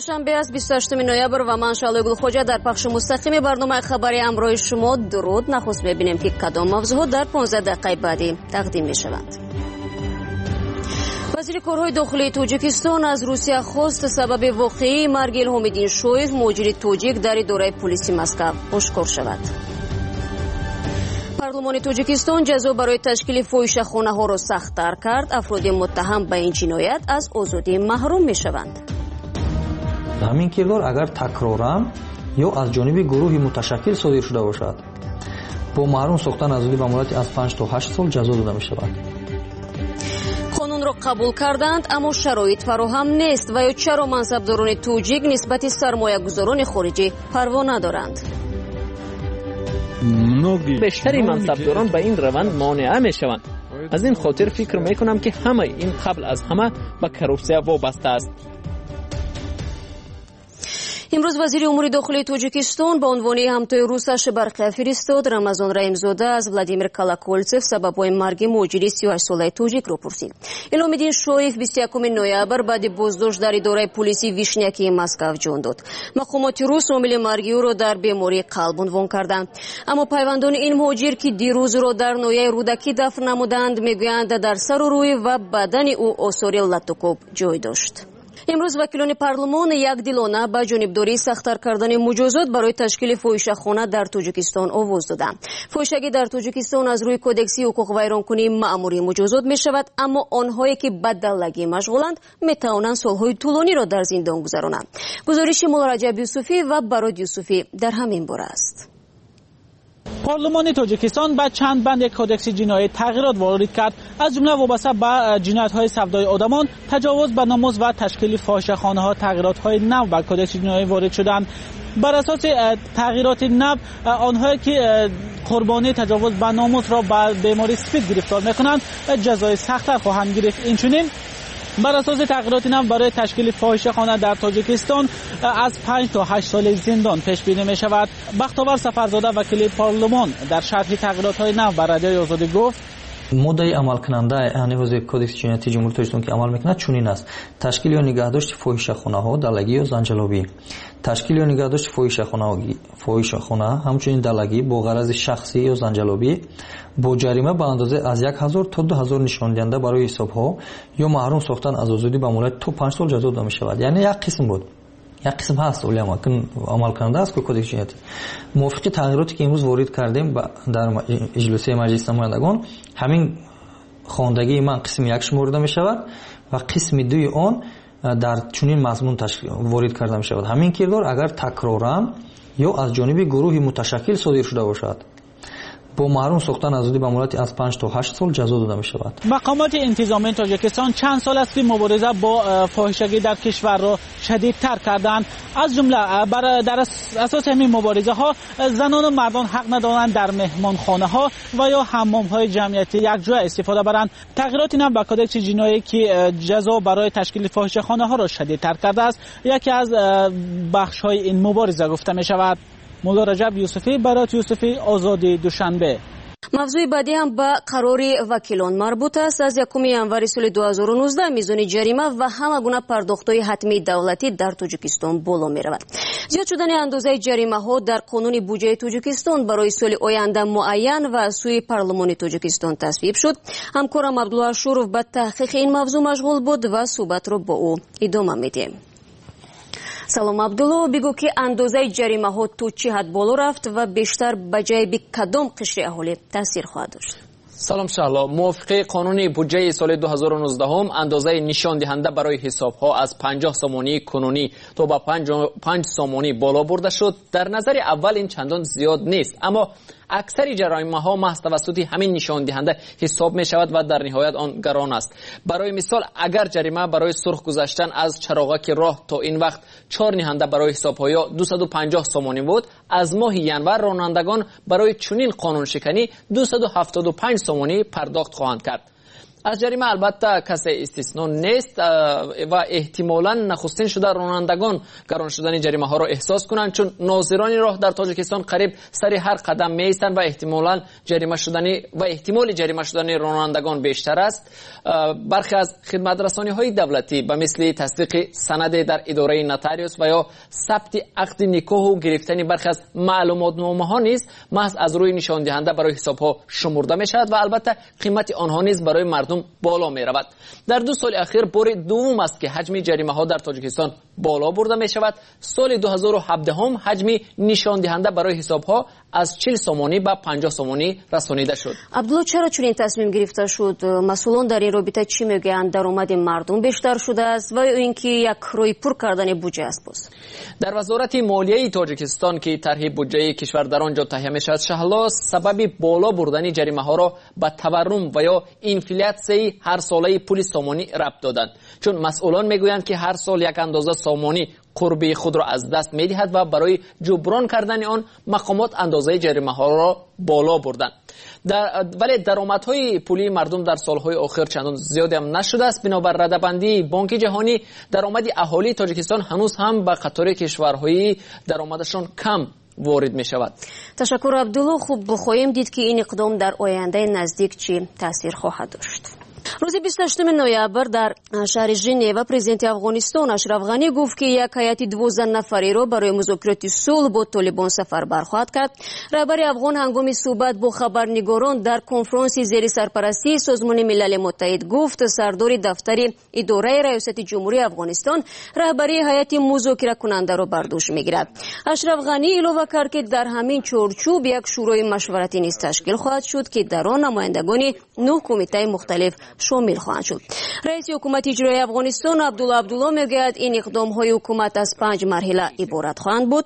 چهارشنبه است 28 نوامبر و من شعله گلخوجه در پخش مستقیم برنامه خبری امروز شما درود. نخست ببینیم که کدام موضوعات در 15 دقیقه بعدی تقدیم می شوند. وزیر کارهای داخلی تاجیکستان از روسیه خواست سبب واقعی مرگ الهام‌الدین شویف مهاجر تاجیک در اداره پلیس مسکو آشکار شود. پارلمان تاجیکستان جزا برای تشکیل فاحشه‌خانه‌ها را سخت‌تر کرد. افراد متهم به این جنایت از آزادی محروم می‌شوند. همین کردار اگر تکرارن یا از جانب گروهی متشکل صادر شده باشد با محروم ساختن آزادی به مدت از 5 تا 8 سال جزا داده می‌شود. قانون را قبول کردند اما شرایط فراهم نیست و یا چرا منصبداران تاجیک نسبت سرمایه‌گذاران خارجی پروا ندارند؟ بیشتری منصبداران به این روند مانع میشوند. از این خاطر فکر میکنم که همه این قبل از همه به کروسیه وابسته است. امروز وزیر امور داخلی تاجیکستان با عنوان همتای روسش برقیه فرستاد. رمضان رحیمزاده از ولادیمیر کالاکولتسف سببهای مرگ مهاجر 38 ساله تاجیک را پرسید. الهام‌الدین شویف 21 نوامبر بعد بازداشت در اداره پلیسی ویشنیاکی مسکو جان داد. مقامات روس عامل مرگ او را در بیماری قلب عنوان کردند. اما پیوندان این مهاجر که دیروز را در نویه رودکی دفن نمودند میگویند در سر و روی و بدن او آثار لطوکوب جای داشت. امروز وکیلان پارلمان یکدلانه به جانبداری سخت‌تر کردن مجازات برای تشکیل فاحشه‌خانه در تاجیکستان آواز دادند. فاحشگی در تاجیکستان از روی کدکسی حقوق ویرانکنی مأموری مجازات می شود، اما آنهایی که به دلگی مشغولند می توانند سالهای طولانی را در زندان گذرانند. گزارش مولا رجب یوسفی و براد یوسفی در همین باره است. پارلمان تاجیکستان با چند بند کدکس جنایی تغییرات وارد کرد، از جمله وابسته به جنایت‌های سودای آدمان، تجاوز به ناموس و تشکیل فاحشه‌خانه‌ها. تغییرات‌های نو به کدکس جنایی وارد شدند. بر اساس تغییرات نو، آنهایی که قربانی تجاوز به ناموس را به بیماری سپید گرفتار می‌کنند جزای سخت‌تر خواهند گرفت. اینچنین بر اساس تغییرات نو برای تشکیل فاحشه‌خانه در تاجیکستان از 5 تا 8 سال زندان پیش بینی می شود. بختیار سفرزاده وکیل پارلمان در شرح تغییرات نو بر رادیوی آزادی گفت: ماده عمل کننده حوزه کدکس جنایتی جمهوری تاجیکستان که عمل میکند چنین است: تشکیل یا نگهداشت فاحشه‌خانه‌ها، دلگی یا زنجلابی. تشکیل یا نگهداشت فاحشه‌خانه همچنین دلگی با غرض شخصی یا زنجلابی با جریمه به اندازه از 1000 تا 2000 نشان دهنده برای حساب‌ها یا محروم ساختن از آزادی به مدت تا 5 سال جزا داده می‌شود. یعنی یک قسم بود، یک قسم هست ولی عمل کننده است که کدکس جنایتی موافق تغییراتی که امروز وارد کردیم در اجلاس مجلس نمایندگان، همین خواندگی من قسم یک شمرده می شود و قسم دوی آن در چنین مضمون وارد کرده می شود. همین کردار اگر تکرارن یا از جانب گروهی متشکل صادر شده باشد با محروم ساختن آزادی به مدت از 5 تا 8 سال جزا داده می شود. مقامات انتظامی تاجیکستان چند سال است که مبارزه با فاحشگی در کشور را شدیدتر کردند. از جمله در اساس همین مبارزه ها زنان و مردان حق ندارند در مهمانخانه ها و یا حمام های جمعیتی یک جای استفاده برند. تغییرات این به کدکس جنایی که جزا برای تشکیل فاحشه‌خانه ها را شدیدتر کرده است یکی از بخش های این مبارزه گفته می شود. مولا رجب یوسفی، برات یوسفی، آزادی دوشنبه. موضوع بعدی هم به قرار وکیلان مربوط است. از 1 ژانویه سال 2019 میزان جریمه و همه گونه پرداخت‌های حتمی دولتی در تاجیکستان بالا می‌رود. زیاد شدن اندازه جریمه‌ها در قانون بودجه تاجیکستان برای سال آینده معین و از سوی پارلمان تاجیکستان تصویب شد. همکارم عبدالله اشورов به تحقیق این موضوع مشغول بود و صحبت را با او ادامه میدیم. سلام عبدالله، بگو که اندازه جریمه ها تو چه حد بالا رفت و بیشتر به جای کدام قشر اهالی تاثیر خواهد داشت؟ سلام شهلا، موافق قانون بودجه سال 2019 اندازه نشان دهنده برای حساب ها از 50 سامانی کنونی تا به 5 سامانی بالا برده شد. در نظر اول این چندان زیاد نیست، اما اکثر جریمه ها محض توسط همین نشان دهنده حساب می شود و در نهایت آن گران است. برای مثال اگر جریمه برای سرخ گذاشتن از چراغک راه تا این وقت 4 نهنده برای حساب های 250 سامانی بود، از ماه ژانویه رانندگان برای چنین قانون شکنی 275 سامانی پرداخت خواهند کرد. از جریمه البته کسی استثنا نیست و احتمالاً نخستین شده رانندگان گران شدن جریمه ها را احساس کنند، چون ناظران راه در تاجیکستان قریب سر هر قدم می ایستند و احتمال جریمه شدن رانندگان بیشتر است. برخی از خدمترسانی های دولتی به مثل تصدیق سند در اداره نوتاریوس و یا ثبت عقد نکاح و گرفتن برخی از معلومات نامه ها نیز محض از روی نشان دهنده برای حساب ها شمرده می شود و البته قیمت آنها نیز برای مردم بالا می رود. در 2 سال اخیر بار دوم است که حجم جریمه ها در تاجیکستان بالا برده می شود. سال 2017 هم حجم نشان دهنده برای حساب ها از 40 سومانی به 50 سومانی رسانیده شد. عبدالله، چرا چنین تصمیم گرفته شد؟ مسئولان در این رابطه چی میگویند؟ درآمد مردم بیشتر شده است و اینکه یک روی پر کردن بودجه است؟ باز در وزارت مالیه تاجیکستان که طرح بودجه کشور در آنجا تهیه میشود، شهلا سبب بالا بردن جریمه ها را به تورم و یا اینفلیسیون هر ساله پول سامانی ربط دادند، چون مسئولان میگویند که هر سال یک اندازه سامانی قربی خود را از دست می‌دهد و برای جبران کردن آن مقامات اندازه جریمه ها را بالا بردند. ولی درآمدهای پولی مردم در سالهای آخر چندان زیاد هم نشده است. بنابر رده‌بندی بانک جهانی، درآمد اهالی تاجیکستان هنوز هم به قطار کشورهای درآمدشان کم وارد می شود. تشکر عبدالله. خوب بخواهیم دید که این اقدام در آینده نزدیک چی تاثیر خواهد داشت. روز 28 نوامبر در شهر ژنو پرزیدنت افغانستان اشرف غنی گفت که یک هیئت 12 نفری را برای مذاکرات صلح با طالبان سفربر خواهد کرد. رهبر افغان هنگام صحبت با خبرنگاران در کنفرانس زیر سرپرستی سازمان ملل متحد گفت سردار دفتر اداره ریاست جمهوری افغانستان رهبری هیئت مذاکره کننده را بر دوش میگیرد. اشرف غنی علاوه کرد که در همین چارچوب یک شورای مشورتی نیز تشکیل خواهد شد که در آن نمایندگان 9 کمیته مختلف شامل خواهند شد. رئیس حکومت اجرایی افغانستان عبدالله میگوید این اقدام های حکومت از 5 مرحله عبارت خواهند بود.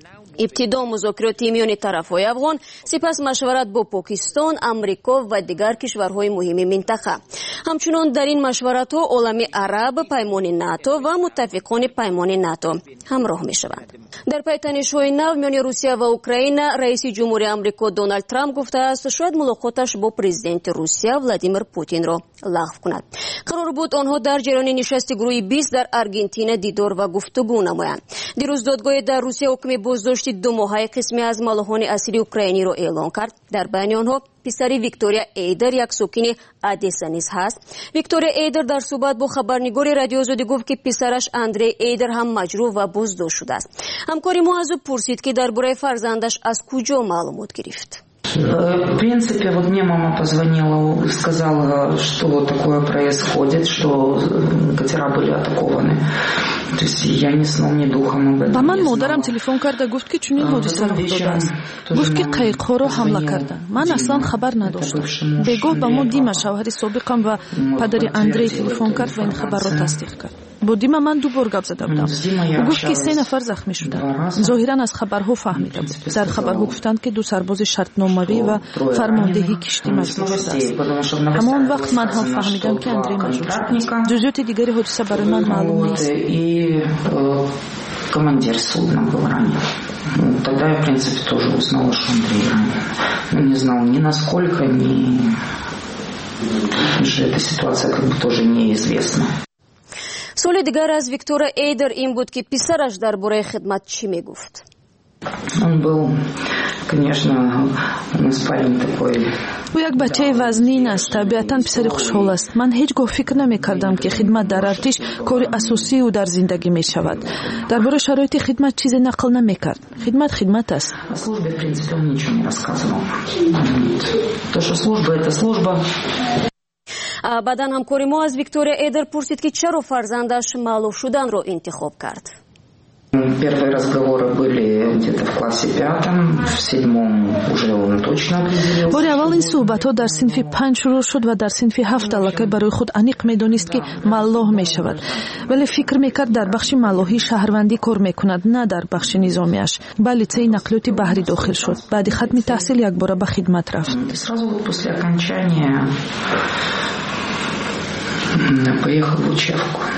ابتدا مذاکرات میان طرفهای افغان، سپس مشورت با پاکستان، امریکا و دیگر کشورهای مهم منطقه. همچنین در این مشورت ها عالم عرب، پیمان ناتو و متفقان پیمان ناتو همراه می شوند. در پی تنش‌های نو میان روسیه و اوکراین، رئیس جمهوری آمریکا دونالد ترامپ گفته است شاید ملاقاتش با پرزیدنت روسیه ولادیمیر پوتین را لغو کند. قرار بود آنها در جریان نشست گروه 20 در آرژانتین دیدار و گفتگو نمایند. دیروز دادگاه در روسیه حکم بازداشت 2 ماهه قسمی از ملاحان اصلی اوکراینی را اعلام کرد. در بین آنها پسر ویکتوریا ایدر یک ساکن ادیسا نیز هست. ویکتوریا ایدر در صحبت با خبرنگار رادیو آزادی گفت که پسرش اندری ایدر هم مجروح و بازداشت شده است. همکاری ما از او پرسید که درباره فرزندش از کجا معلومات گرفت. В принципе, вот мне мама позвонила, сказала, что вот такое происходит, что катера были атакованы. То есть я ни сном, ни духом об этом. با من مادرم تلفن کرده گفت که چنین حادثه رخ داده است. گفت که قایق‌ها را حمله کردند. من اصلا خبر نداشتم. بگاه به ما دیما شوهر سابقم و پدر اندری تلفن کرد و این خبر را تصدیق کرد. با دیما من 2 بار گپ زده بودم. او گفت که 3 نفر زخمی شدند. ظاهرا از خبرها فهمیده بود. در خبرها گفتند که 2 سرباز شرطنامه‌ای و فرماندهی کشتی مجروح شده است. همان وقت من هم فهمیدم که اندری مجروح شده. جزئیات دیگری حادثه برای من معلوم نیست. Командир судна был ранен. Тогда я, в принципе, тоже узнала, что Андрей ранен. Но не знал ни насколько, ни... Что эта ситуация как бы тоже неизвестна. سوال دیگر از ویکتوریا ایدر این بود که پسرش درباره خدمت چی میگفت؟ Он был, конечно, у нас парень такой. او یک بچه وزنین است. طبیعتاً پسری خوشحال است. من هیچگاه فکر نمی‌کردم که خدمت در ارتش کار اساسی او در زندگی می‌شود. درباره شرایط خدمت چیزی نقل نمی‌کرد. خدمت است. Службе, в принципе, он ничего не рассказывал. То, что служба – это служба. بعداً همکاری ما از ویکتوریا ایدر پرسید که چرا فرزندش معلوف شدن را انتخاب کرد. Первые разговоры были где-то в классе 5, в 7 уже он точно определился. بار اول این صحبت‌ها در صنف 5 شروع شد و در صنف 7 الکی برای خود انیق می‌دانست که ملاح می‌شود. ولی فکر می‌کرد در بخش ملاحی شهروندی کار می‌کند، نه در بخش نظامیش. به لیسه نقلیات بحری داخل شد. بعد ختم تحصیل یک بار به خدمت رفت. Сразу после окончания поехал в учебку.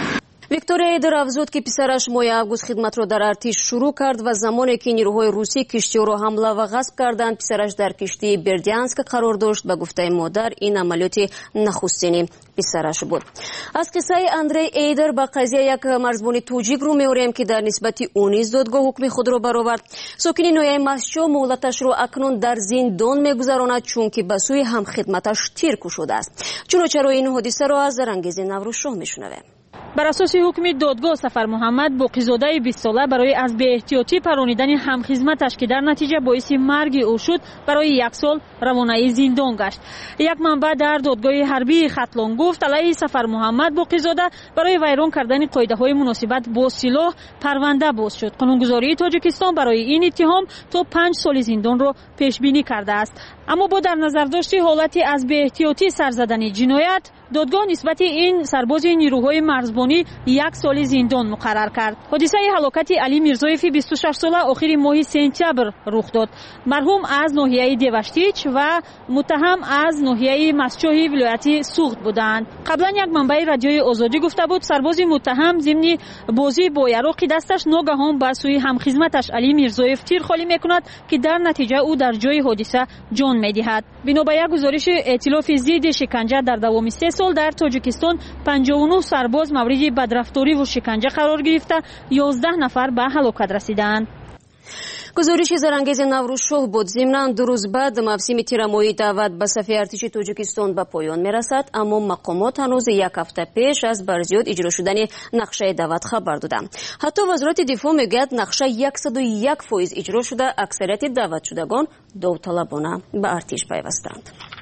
виктория эйдер афзуд ки писараш моҳи август хидматро дар артиш шурӯъ кард ва замоне ки нирӯҳои русӣ киштиёро ҳамла ва ғасб карданд, писараш дар киштии бердянск қарор дошт. Ба гуфтаи модар, ин амалиёти нахустини писараш буд. аз қиссаи Андрей Эйдер ба қазия як марзбони тоҷик рӯ меорем ки дар нисбати ӯ низ додгоҳ ҳукми худро баровард. сокини ноҳияи Мастчо муҳлаташро акнун дар зиндон мегузаронад, чунки ба сӯи ҳамхидматаш тир кушодааст. чуночаро ин ҳодисаро аз Зарангези Наврӯзшоҳ мешунавем. бар асоси ҳукми додгоҳ Сафар Муҳаммад боқизодаи 20 сола барои аз беэҳтиётӣ паронидани ҳамхизматаш ки дар натиҷа боиси марги ӯ шуд, барои 1 сол равонаи зиндон гашт. Як манбаъ дар додгоҳи ҳарбии Хатлон гуфт алайҳи Сафар Муҳаммад боқизода барои вайрон кардани қоидаҳои муносибат бо силоҳ парванда боз шуд. қонунгузории Тоҷикистон барои ин иттиҳом то 5 соли зиндонро пешбинӣ кардааст. аммо бо дар назардошти ҳолати аз беэҳтиётӣ сарзадани ҷиноят, додгоҳ нисбати ин сарбози нирӯҳои марзбонӣ 1 соли зиндон муқаррар кард. ҳодисаи ҳалокати Али Мирзоеви 26 сола охири моҳи сентябр рух дод. марҳум аз ноҳияи Деваштич ва муттаҳам аз ноҳияи Мастчоҳи вилояти Суғд буданд. қаблан як манбаи радиои Озодӣ гуфта буд, сарбози муттаҳам зимни бозӣ бо яроқи дасташ ногаҳон ба сӯи ҳамхизматаш Али Мирзоев тир холӣ мекунад ки дар натиҷа ӯ дар ҷои ҳодиса ҷон медиҳад. бино ба як гузориши эътилофи зидди шиканҷа дар давоми 3 сол дар Тоҷикистон 59 сарбоз мавриди бадрафториву шиканҷа қарор гирифта, 11 нафар ба ҳалокат расиданд. гузориши Зарангези Наврӯзшоҳ буд. зимнан 2 рӯз баъд мавсими тирамоҳии даъват ба сафи артиши Тоҷикистон ба поён мерасад, аммо мақомот ҳанӯз 1 ҳафта пеш аз барзиёд иҷро шудани нақшаи даъват хабар доданд. ҳатто вазорати дифоъ мегӯяд нақша 101% иҷро шуда, аксарияти даъватшудагон довталабона ба артиш пайвастанд.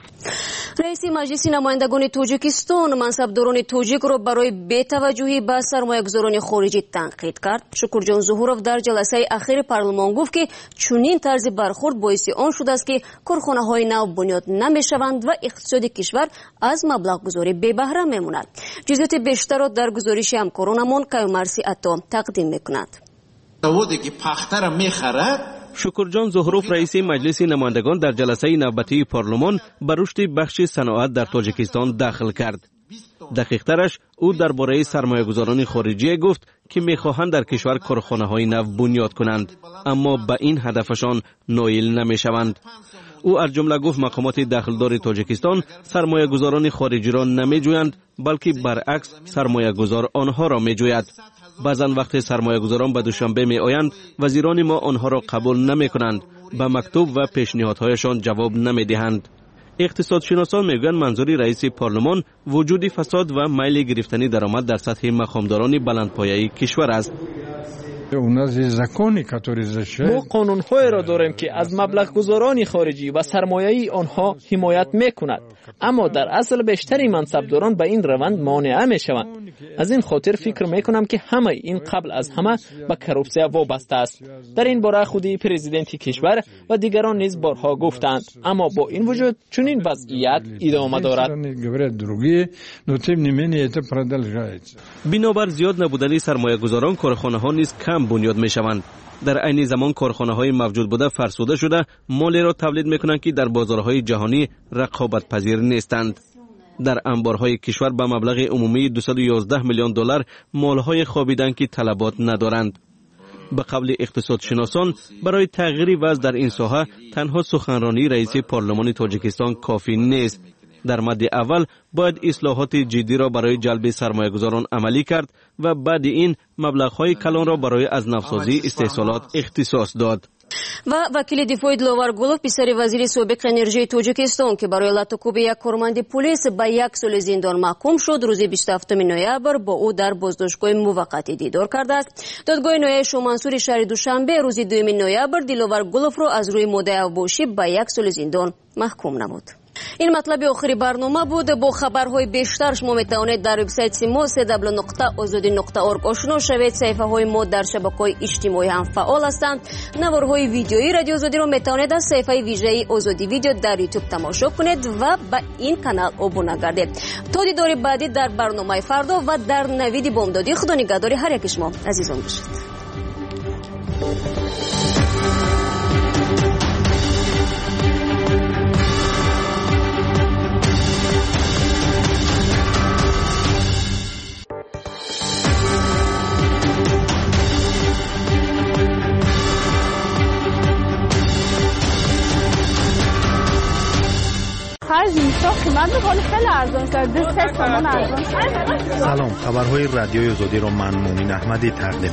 раиси маҷлиси намояндагони Тоҷикистон мансабдорони тоҷикро барои бетаваҷҷӯҳӣ ба сармоягузорони хориҷӣ танқид кард. Шукурҷон Зуҳуров дар ҷаласаи ахири парлумон гуфт ки чунин тарзи бархурд боиси он шудааст ки корхонаҳои нав бунёд намешаванд ва иқтисоди кишвар аз маблағгузорӣ бебаҳра мемонад. ҷузъиёти бештарро дар гузориши ҳамкоронамон Каюмарси Атто тақдим мекунад. шукурҷон Зуҳуров раиси маҷлиси намояндагон дар ҷаласаи навбатии парлумон ба рушди бахши саноат дар Тоҷикистон дахл кард. дақиқтараш ӯ дар бораи сармоягузорони хориҷие гуфт ки мехоҳанд дар кишвар корхонаҳои нав бунёд кунанд, аммо ба ин ҳадафашон ноил намешаванд. ӯ аз ҷумла гуфт мақомоти дахлдори Тоҷикистон сармоягузорони хориҷиро намеҷӯянд, балки баръакс сармоягузор онҳоро меҷӯяд. баъзан вақте сармоягузорон ба душанбе меоянд, вазирони мо онҳоро қабул намекунанд, ба мактуб ва пешниҳодҳояшон ҷавоб намедиҳанд. иқтисодшиносон мегӯянд манзури раиси парлумон вуҷуди фасод ва майли гирифтани даромад дар сатҳи мақомдорони баландпояи кишвар аст. мо қонунҳоеро дорем ки аз маблағгузорони хориҷӣ ва сармояи онҳо ҳимоят мекунад, аммо дар асл бештари мансабдорон ба ин раванд монеа мешаванд. аз ин хотир фикр мекунам ки ҳамаи ин қабл аз ҳама ба коррупсия вобаста аст. дар ин бора худи президенти кишвар ва дигарон низ борҳо гуфтанд, аммо бо ин вуҷуд чунин вазъият идома дорад. бинобар зиёд набудани сармоягузорон корхонаҳо низ кам бунёд мешаванд. дар айни замон корхонаҳои мавҷуд буда фарсуда шуда молеро тавлид мекунанд ки дар бозорҳои ҷаҳонӣ рақобатпазир нестанд. дар анборҳои кишвар ба маблағи умумии $211 миллион молҳои хобиданд ки талабот надоранд. ба қавли иқтисодшиносон барои тағйири вазъ дар ин соҳа танҳо суханронии раиси парлумони Тоҷикистон кофӣ нест. дар мадди аввал бояд ислоҳоти ҷиддиро барои ҷалби сармоягузорон амалӣ кард ва баъди ин маблағҳои калонро барои азнавсозии истеҳсолот ихтисос дод. ва вакили дифои Диловар Гулов, писари вазири собиқи энержияи Тоҷикистон ки барои латукуби як корманди пулис ба 1 соли зиндон маҳкум шуд, рӯзи 27 ноябр бо ӯ дар боздоштгоҳи муваққатӣ дидор кардааст. додгоҳи ноҳияи Шомансури шаҳри Душанбе рӯзи 2 ноябр Диловар Гуловро аз рӯи моддаи авбошӣ ба 1 соли зиндон маҳкум намуд. ин матлаби охири барнома буд. бо хабарҳои бештар шумо метавонед дар вебсайти мо www.ozodi.org ошно шавед. саҳифаҳои мо дар шабакаҳои иҷтимоӣ ҳам фаъол ҳастанд. наворҳои видеои радио Озодиро метавонед аз саҳифаи вижаи Озоди видео дар YouTube тамошо кунед ва ба ин канал обуна гардед. то дидори баъдӣ дар барномаи фардо ва дар навиди бомдодӣ. худо нигаҳдори ҳар яки шумо азизон бошед. از این سال قیمت میکنه خیلی ارزان شده 3 تومان ارزان. سلام، خبرهای رادیوی آزادی رو من مومین احمدی تقدیم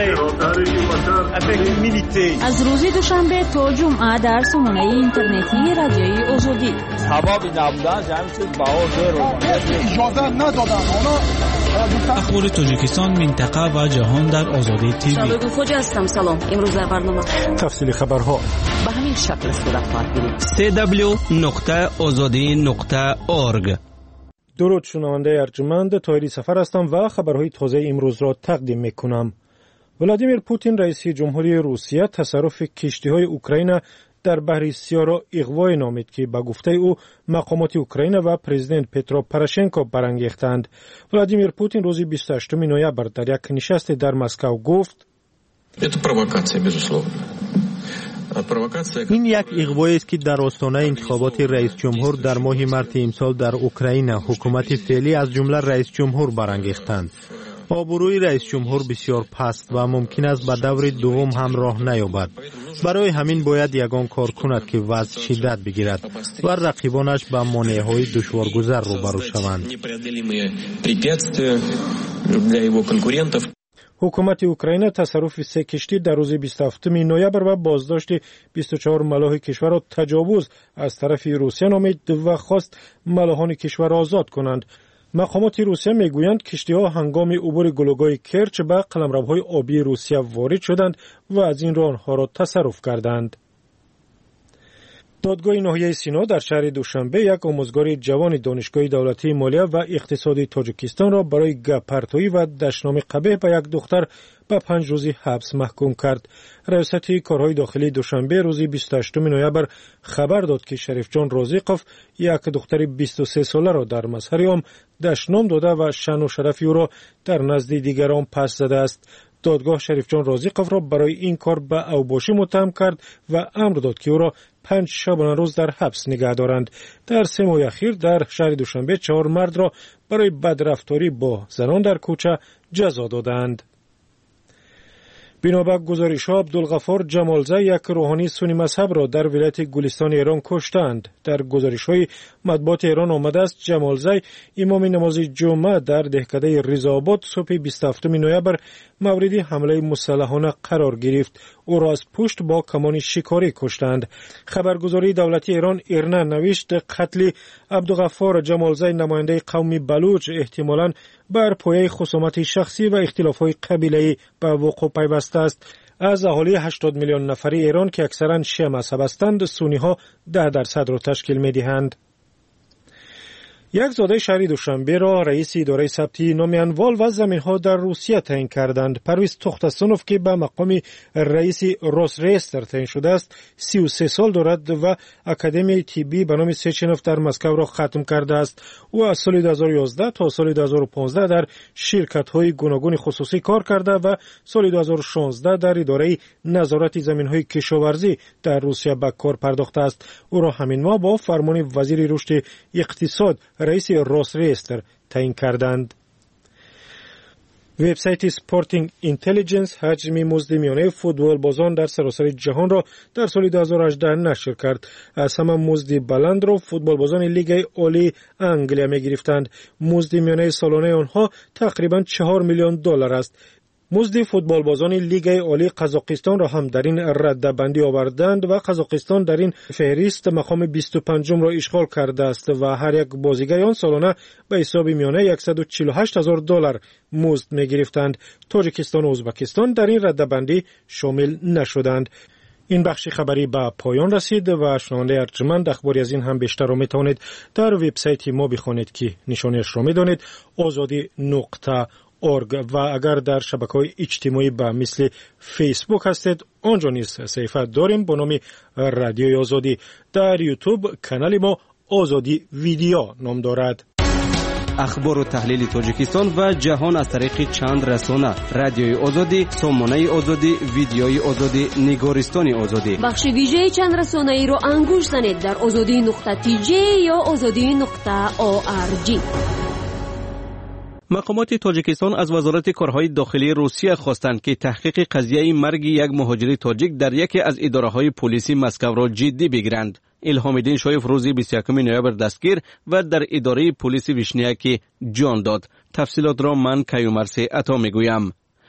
می‌کنم. از روز دوشنبه تا جمعه در سامانه اینترنتی رادیوی آزادی. سبب نبودن جمع شد باور اجازه ندادن. اخبار تاجیکستان، منطقه و جهان در آزادی تیوی. شبکه خوج هستم. سلام. امروز در برنامه تفصیل خبرها به همین شکل صورت خواهد گرفت. www.azadi.org. درود شنونده ارجمند، طاهری سفر هستم و خبرهای تازه امروز را تقدیم میکنم. ولادیمیر پوتین رئیس جمهوری روسیه تصرف کشتی‌های اوکراین در بحر سیاه را اغوا نامید که به گفته او مقامات اوکراین و پرزیدنت پترو پروشنکو برانگیختند. ولادیمیر پوتین روز 28 نوامبر در یک نشست در مسکو گفت: این یک اغوایی است که در آستانه انتخابات رئیس جمهور در ماه مارس امسال در اوکراین حکومت فعلی از جمله رئیس جمهور برانگیختند. آبروی رئیس جمهور بسیار پست و ممکن است به دور دوم هم راه نیابد. برای همین باید یگان کار کند که وضع شدت بگیرد و رقیبانش به مانع‌های دشوارگذر روبرو شوند. حکومت اوکراین تصرف 3 کشتی در روز 27 نوامبر و بازداشت 24 ملاح کشور را تجاوز از طرف روسیه نامید و خواست ملاحان کشور آزاد کنند. مقامات روسیه میگویند کشتی‌ها هنگام عبور گلوگاه کرچ به قلمروهای آبی روسیه وارد شدند و از این راه آنها را تصرف کردند. دادگاه ناحیه سینا در شهر دوشنبه یک آموزگار جوان دانشگاه دولتی مالیه و اقتصادی تاجیکستان را برای گپ‌پرتویی و دشنام قبیح به یک دختر به 5 روز حبس محکوم کرد. ریاست کارهای داخلی دوشنبه روز 28 نوامبر خبر داد که شریف جان رازیقوف یک دختر 23 ساله را در مظهر عام دشنام داده و شأن و شرف او را در نزد دیگران پس زده است. دادگاه شریف جان رازیقوف را برای این کار به اوباشی متهم کرد و امر داد که او را 5 شبانه روز در حبس نگه دارند. در 3 ماه اخیر در شهر دوشنبه 4 مرد را برای بدرفتاری با زنان در کوچه جزا دادند. بنابر گزارش‌ها عبدالغفار جمالزی یک روحانی سنی مذهب را در ولایت گلستان ایران کشتند. در گزارش‌های مطبوعات ایران آمده است جمالزی امام نماز جمعه در دهکده رضاآباد صبح 27 نوامبر مورد حمله مسلحانه قرار گرفت. او را از پشت با کمان شکاری کشتند. خبرگزاری دولتی ایران ایرنا نوشت قتل عبدالغفار جمالزی نماینده قوم بلوچ احتمالاً بر پایه خصومت شخصی و اختلاف‌های قبیله‌ای به وقوع پیوسته است. از اهالی 80 میلیون نفری ایران که اکثراً شیعه مذهب هستند، سنی‌ها 10% را تشکیل می‌دهند. یک زاده شهری دوشنبه را رئیس اداره ثبت نام اموال و زمین‌ها در روسیه تعیین کردند. پرویز توختسونوف که به مقام رئیس روسریستر تعیین شده است 33 سال دارد و اکادمی طبی به نام سچنوف در مسکو را ختم کرده است. او از سال 2011 تا سال 2015 در شرکت‌های گوناگون خصوصی کار کرده و سال 2016 در اداره نظارت زمین‌های کشاورزی در روسیه به کار پرداخته است. او را همین ماه با فرمان وزیر رشد اقتصاد رئیس روسریستر تعیین کردند. وبسایت سپورتینگ اینتلیجنس حجم مزد میانه فوتبال بازان در سراسر جهان را در سال 2018 نشر کرد. از همه مزد بلند را فوتبال بازان لیگ عالی انگلیا می گرفتند. مزد میانه سالانه آنها تقریبا 4 میلیون دلار است. مزد فوتبال بازان لیگ عالی قزاقستان را هم در این رده‌بندی آوردند و قزاقستان در این فهرست مقام 25 را اشغال کرده است و هر یک بازیگر آن سالانه به حساب میانه $148,000 مزد می‌گرفتند. تاجیکستان و ازبکستان در این رده‌بندی شامل نشدند. این بخش خبری به پایان رسید و شنونده ارجمند اخباری از این هم بیشتر را می‌توانید در وبسایت ما بخوانید که نشانش را می‌دانید azadi.org و اگر در شبکه‌های اجتماعی به مثل فیسبوک هستید آنجا نیز صفحه داریم با نام رادیوی آزادی. در یوتیوب کانال ما آزادی ویدیو نام دارد. اخبار و تحلیل تاجیکستان و جهان از طریق چند رسانه: رادیوی آزادی، سامانه آزادی، ویدیوی آزادی، نگارستان آزادی. بخش ویژه چند رسانه ای رو انگوش زنید در azadi.tj یا azadi.org. مقامات تاجیکستان از وزارت کارهای داخلی روسیه خواستند که تحقیق قضیه مرگ یک مهاجر تاجیک در یکی از اداره‌های پلیسی مسکو را جدی بگیرند. الهام‌الدین شایف روز 21 نوامبر دستگیر و در اداره پلیس ویشنیاکی جان داد. تفصیلات را من کیومرسی عطا میگویم.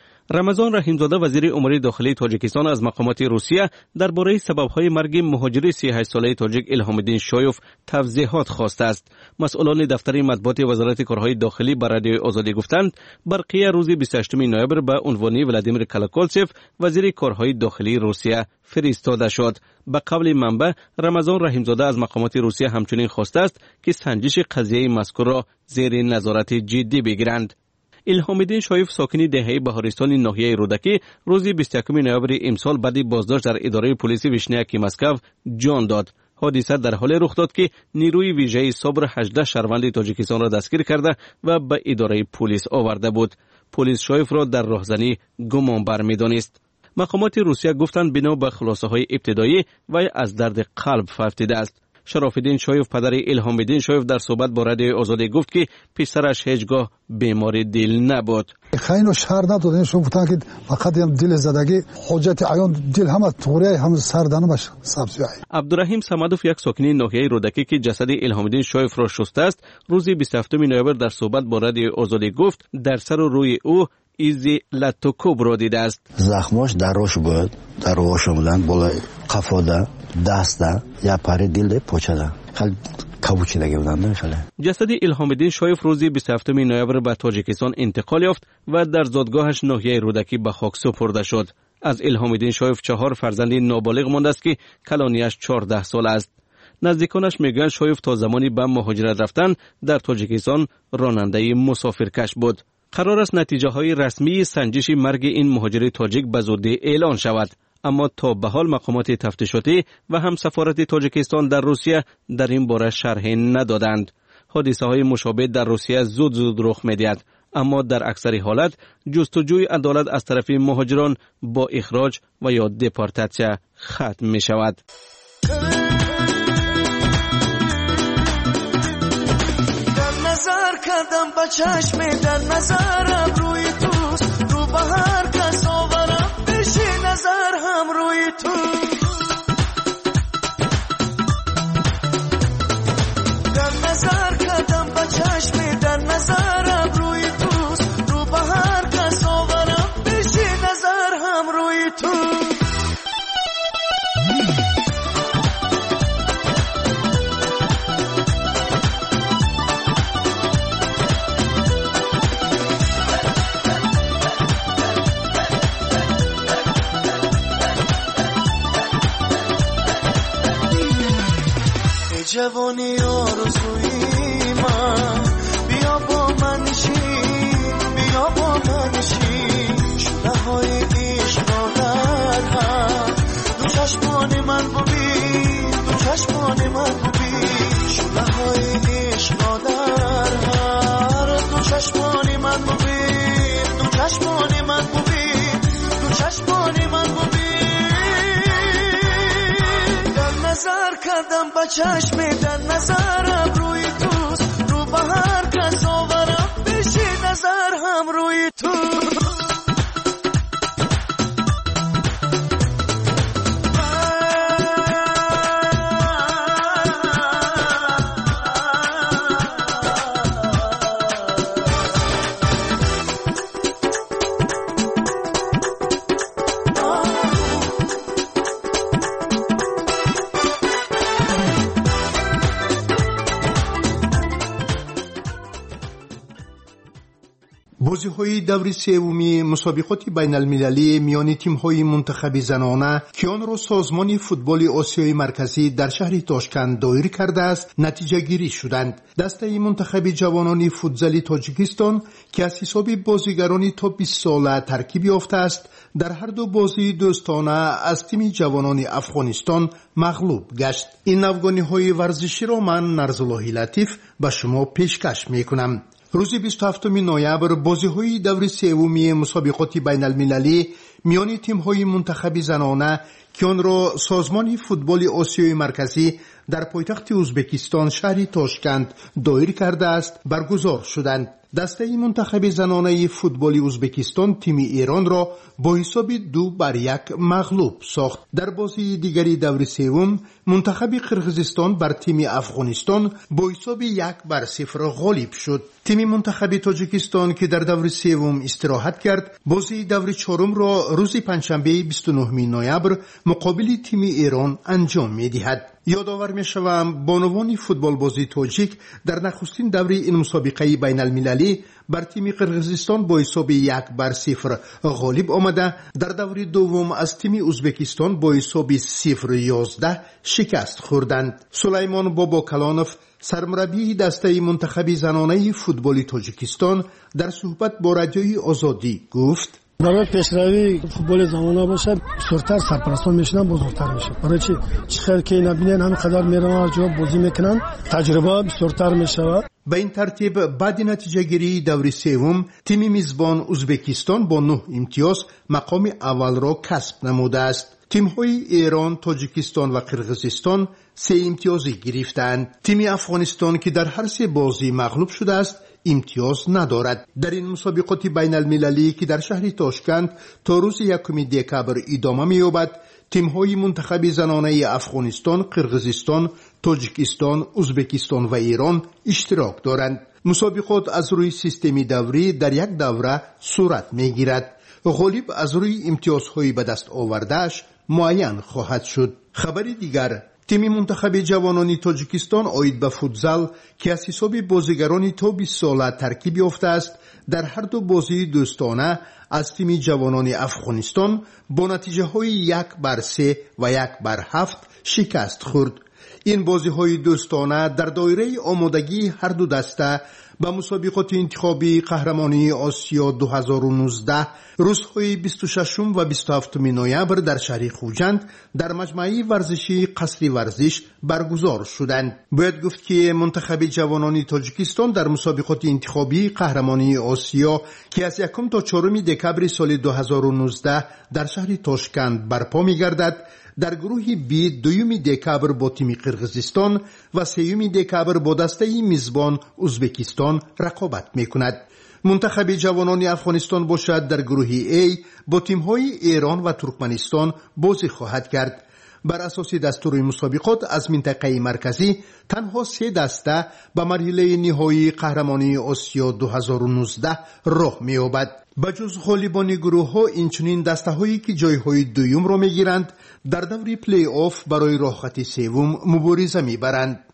رمضان رحیمزاده وزیر امور داخلی تاجیکستان از مقامات روسیه درباره سبب‌های مرگ مهاجر 38 ساله تاجیک الهام‌الدین شایف توضیحات خواسته است. مسئولان دفتر مطبوعات وزارت کارهای داخلی به رادیو آزادی گفتند برقیه روز 28 نوامبر به عنوان ولادیمیر کالاکولتسف وزیر کارهای داخلی روسیه فرستاده شد. به قول منبع رمضان رحیمزاده از مقامات روسیه همچنین خواسته است که سنجش قضیه مذکور را زیر نظارت جدی بگیرند. الهام‌الدین شایف ساکن دهه بهارستان ناحیه رودکی روز 21 نوامبر امسال بعد بازداشت در اداره پلیس ویشنیاکی مسکو جان داد. حادثه در حال رخ داد که نیروی ویژه صبر 18 شهروند تاجیکستان را دستگیر کرده و به اداره پلیس آورده بود. پلیس شایف را در راهزنی گمانبر می‌دانست. مقامات روسیه گفتند بنا به خلاصه‌های ابتدایی وی از درد قلب فافتیده است. شراف‌الدین شایف پدر الهام‌الدین شایف در صحبت با رادیو آزادی گفت که پسرش هیچگاه بیمار دل نبود. خیلی شهر ندادن شو گفتن که فقط هم دل زدگی حجت عیان دل هم توره هم سردانه باشه سبزی. عبدالرحیم صمدوف یک ساکن ناحیه رودکی که جسد الهام‌الدین شایف را شسته است روز 27 نوامبر در صحبت با رادیو آزادی گفت در سر و روی او ایزی لاتوکوب را دیده است. زخمش در روش بود، در روش بودن بالای قفاده، دسته، یا پاره دل پوچیده. خیلی کاوچیدگی بودن خیلی. جسد الهام‌الدین شایف روز 27 نوامبر به تاجیکستان انتقال یافت و در زادگاهش ناحیه رودکی به خاک سپرده شد. از الهام‌الدین شایف 4 فرزند نابالغ مانده است که کلانیش 14 سال است. نزدیکانش میگن شایف تا زمانی به مهاجرت رفتن در تاجیکستان راننده مسافرکش بود. قرار است نتیجه های رسمی سنجش مرگ این مهاجر تاجیک به زودی اعلان شود، اما تا به حال مقامات تفتیشاتی و هم سفارت تاجیکستان در روسیه در این باره شرحی ندادند. حادثه های مشابه در روسیه زود رخ می‌دهد، اما در اکثر حالت جستجوی عدالت از طرف مهاجران با اخراج و یا دپورتاسیون ختم می شود. کردم با چشم در نظرم روی توست، رو به هر کس آورم بشی نظر هم روی تو. در نظر کردم با چشم در نظرم روی توست، رو به هر کس آورم بشی نظر هم روی تو. جوانی آرزوی من بیا با من نشین، بیا با من نشین، شده های عشق را در هم دو چشمان من ببین، دو چشمان من ببین، شده های عشق را در هم دو چشمان من ببین، دو چشمان من ببین، دو چشمان من ببین. نظر کردم با چشم در نظرم روی توست، رو به هر کس آورم بشی نظر هم روی تو. بازی‌های دور سومی مسابقات بین المللی میان تیم‌های منتخب زنانه که آن را سازمان فوتبال آسیای مرکزی در شهر تاشکند دایر کرده است نتیجه گیری شدند. دسته منتخب جوانان فوتزال تاجیکستان که از حساب بازیگران تا 20 ساله ترکیب یافته است در هر دو بازی دوستانه از تیم جوانان افغانستان مغلوب گشت. این افغانی‌های ورزشی را من نرزاللهی لطیف به شما پیشکش می‌کنم. روز 27 نوامبر بازی‌های دور سومی مسابقات بین المللی میان تیم‌های منتخب زنانه که آن را سازمان فوتبال آسیای مرکزی در پایتخت ازبکستان شهر تاشکند دایر کرده است برگزار شدند. دسته منتخب زنانه فوتبال ازبکستان تیم ایران را با حساب 2-1 مغلوب ساخت. در بازی دیگری دور سوم منتخب قرقیزستان بر تیم افغانستان با حساب 1-0 غالب شد. تیم منتخب تاجیکستان که در دور سوم استراحت کرد، بازی دور چهارم را روز پنجشنبه 29 نوامبر مقابل تیم ایران انجام می‌دهد. یادآور می‌شوم بانوان فوتبال بازی تاجیک در نخستین دور این مسابقه بین المللی بر تیم قرقیزستان با حساب 1-0 غالب آمده، در دور دوم از تیم ازبکستان با حساب 0-11 شکست خوردند. سلیمان باباکلانوف سرمربی دسته منتخب زنانه فوتبال تاجیکستان در صحبت با رادیوی آزادی گفت: برای پیشروی فوتبال زنانه باشه بسیارتر سرپرستان میشنن، بزرگتر میشه. برای چی خیر که نبینن همینقدر میرن جواب بازی میکنن، تجربه بسیارتر میشه. به این ترتیب بعد نتیجه گیری دور سوم تیم میزبان ازبکستان با 9 امتیاز مقام اول را کسب نموده است. تیم‌های ایران، تاجیکستان و قرقیزستان 3 امتیازی گرفتند. تیم افغانستان که در هر 3 بازی مغلوب شده است امتیاز ندارد. در این مسابقات بین المللی که در شهر تاشکند تا روز 1 دکبر ادامه می‌یابد، تیم‌های منتخب زنانه افغانستان، قرقیزستان، تاجیکستان، ازبکستان و ایران اشتراک دارند. مسابقات از روی سیستم دوری در یک دوره صورت می‌گیرد. غالب از روی امتیازهای به دست آورده‌اش معین خواهد شد. خبر دیگر، تیم منتخب جوانان تاجیکستان آید به فوتزال که از حساب بازیگران تا 20 ساله ترکیب یافته است، در هر دو بازی دوستانه از تیم جوانان افغانستان با نتیجه های 1-3 و 1-7 شکست خورد. این بازی های دوستانه در دایره آمادگی هر دو دسته به مسابقات انتخابی قهرمانی آسیا 2019 روزهای 26 و 27 نوامبر در شهر خوجند در مجمع ورزشی قصر ورزش برگزار شدند. باید گفت که منتخب جوانان تاجیکستان در مسابقات انتخابی قهرمانی آسیا که از 1 تا 4 دکبر سال 2019 در شهر تاشکند برپا می‌گردد، در گروه بی 2 دکبر با تیم قرقیزستان و 3 دکبر با دسته میزبان ازبکستان رقابت میکند. منتخب جوانان افغانستان باشد در گروه A با تیم‌های ایران و ترکمنستان بازی خواهد کرد. بر اساس دستور مسابقات از منطقه مرکزی تنها 3 دسته به مرحله نهایی قهرمانی آسیا 2019 راه می‌یابد. بجز غالبان گروه ها اینچنین دسته هایی که جای های دوم را میگیرند در دور پلی آف برای راحت سوم مبارزه میبرند.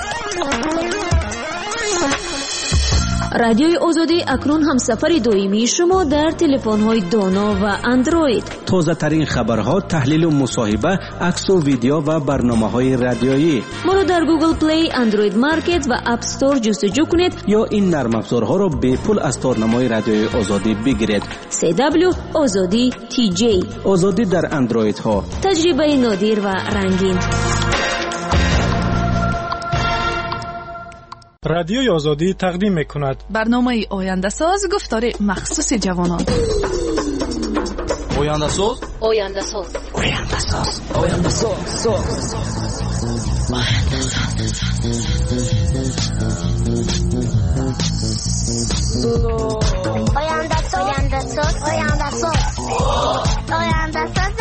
رادیوی آزادی اکنون همسفر دائمی شما در تلفن‌های دانا و اندروید. تازه ترین خبرها، تحلیل و مصاحبه، عکس و ویدیو و برنامه‌های رادیویی. ما را در گوگل پلی، اندروید مارکت و اپ استور جستجو کنید یا این نرم افزارها را به پول از تارنمای رادیوی آزادی بگیرید. CW آزادی TJ. آزادی در اندروید ها. تجربه نادر و رنگین. رادیوی آزادی تقدیم می‌کند برنامه آینده ساز، گفتار مخصوص جوانان. آینده ساز، آینده ساز، آینده ساز، آینده ساز، آینده ساز، آینده ساز، آینده ساز، آینده ساز.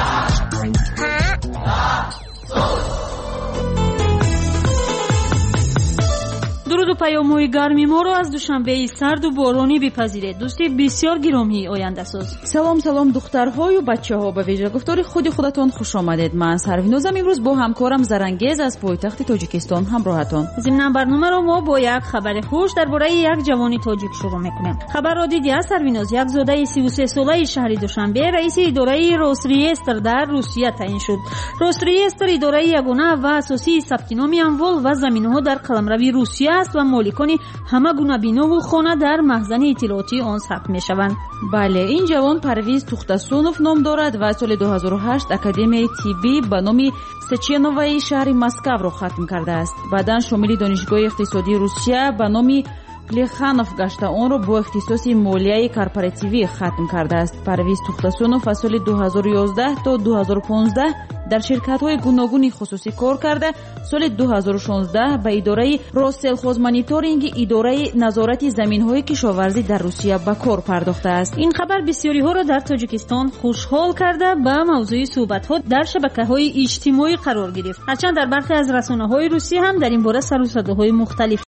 درود و پیام‌های گرمی ما رو از دوشنبه سرد و بارانی بپذیرید. دوستی بسیار گرامی آینده ساز. سلام دخترها و بچه‌ها، به ویژه گفتار خودتان خوش آمدید. من سروینازم امروز با همکارم زرنگیز از پایتخت تاجیکستان همراهتان. ضمن برنامه رو ما با یک خبر خوش درباره یک جوانی تاجیک شروع می‌کنیم. خبر را دیدی سرویناز، یک زاده 33 ساله شهر دوشنبه رئیس اداره روسریستر در روسیه تعیین شد. روسریستر اداره یگانه و اساسی ثبت نام اموال و زمینه‌ها در قلمرو روسیه است و مالکان همه گونه بنا و خانه در مخزن اطلاعاتی آن ثبت می‌شوند. بله، این جوان پرویز توختاسونوف نام دارد و سال 2008 اکادمی طبی به نام سچنووی شهر مسکو را ختم کرده است. بعداً شامل دانشگاه اقتصادی روسیه به نام پلخانوف گشته، آن را با اختصاص مالیه کارپوراتیوی ختم کرده است. پرویز توختاسونوف از سال 2011 تا 2015 дар ширкатҳои гуногуни хусусӣ кор карда, соли 2016 ба идораи Россельхозмониторинги идораи назорати заминҳои кишоварзӣ дар Русия ба кор пардохтааст. ин хабар бисёриҳоро дар Тоҷикистон хушҳол карда ба мавзӯи суҳбатҳо дар шабакаҳои иҷтимоӣ қарор гирифт. ҳарчанд дар бархе аз расонаҳои русӣ ҳам дар ин бора сару садоҳои мухталиф